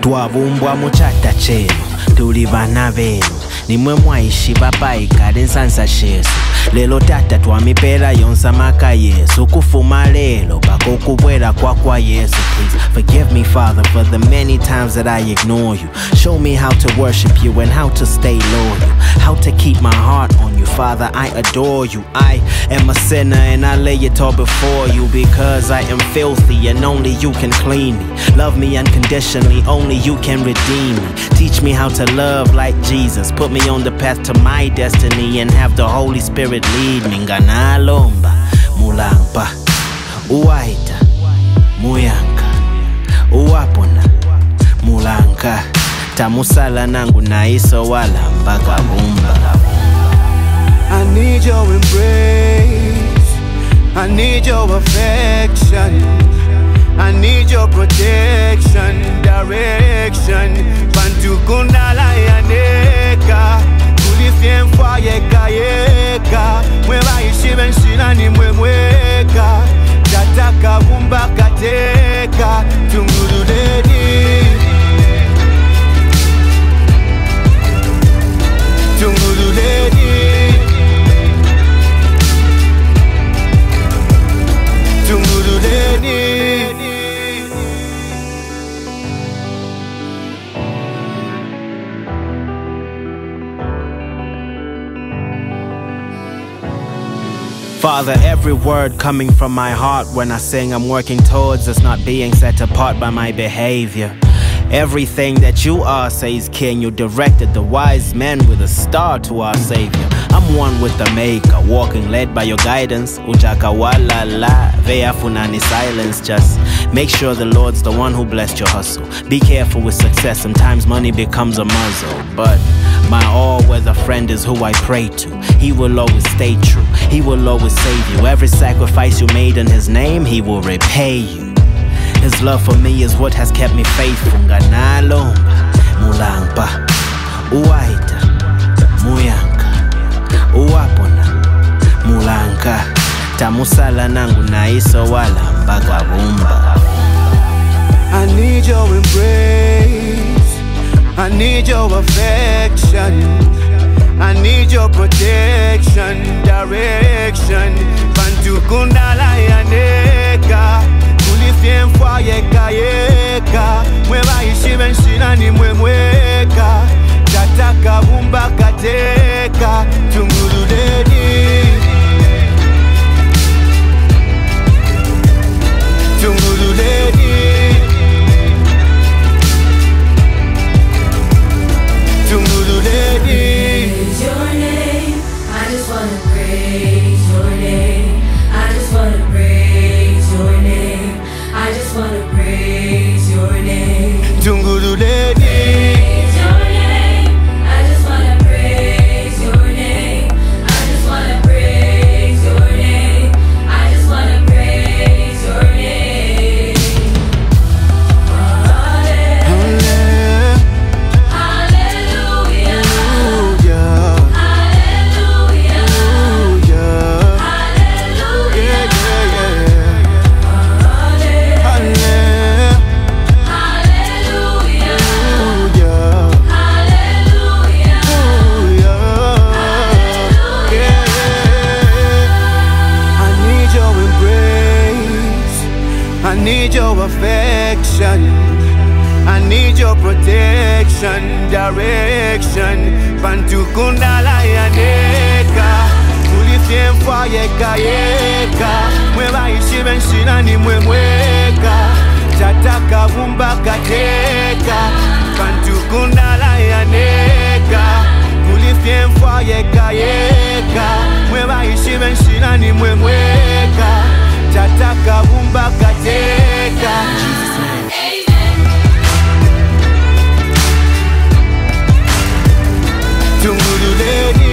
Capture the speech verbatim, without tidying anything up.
Twabumbwa mu chata chenu tuli bana benu nimwe mwaishi babaikale ensansa shesu lelo tata twamipela yonsa maka yesu kufuma lelo bakokubwela kwa kwa yesu. Please forgive me, Father, for the many times that I ignore you. Show me how to worship you and how to stay loyal, how to keep my heart on you. Father, I adore you. I am a sinner and I lay it all before you, because I am filthy and only you can clean me. Love me unconditionally, only you can redeem me. Teach me how to love like Jesus. Put me on the path to my destiny and have the Holy Spirit lead me. Nganalomba mulangpa uwaita muyanka uwapona mulanka tamusala nangu naiso wala mpaka bumba. I need your embrace, I need your affection, I need your protection, direction. Bantu kundala yaneka, kulifien fwa yeka yeka, mweba ishiben shirani mwemweka, jataka bumba kateka, tunguru dedi, tunguru dedi. Father, every word coming from my heart when I sing, I'm working towards us not being set apart by my behavior. Everything that you are, says King, you directed the wise men with a star to our Savior. I'm one with the Maker, walking led by your guidance. Ujaka wala la, veafunani silence. Just make sure the Lord's the one who blessed your hustle. Be careful with success, sometimes money becomes a muzzle. But my all-weather friend is who I pray to. He will always stay true, he will always save you. Every sacrifice you made in his name, he will repay you. His love for me is what has kept me faithful. Nganalomba mulangpa uwaita muyanka uwapona mulanka tamusala nangu naiso wala mpaka bumba. I need your embrace, I need your affection, I need your protection, direction. Bantu kundala yaneka, kulifien fwa yeka yeka, mweba ishiben shirani mwemweka, jataka bumba kateka, tunguru dedi, tunguru dedi, tunguru dedi. Praise your name, I just wanna praise your name, I just wanna praise your name, I just wanna praise your name. Tunguru dedi. Praise your name, I just wanna praise your name, I just wanna praise your name, I just wanna praise your name. Hallelujah, hallelujah, hallelujah, hallelujah, I need your affection, I need your protection, direction. Bantu kundala yaneka, kulifien fwa yeka yeka, mweba ishiben shirani mwemweka, jataka bumba kateka. Bantu kundala yaneka, kulifien fwa yeka yeka, mweba ishiben shirani mwemweka, jataka bumba kateka. Tunguru dedi.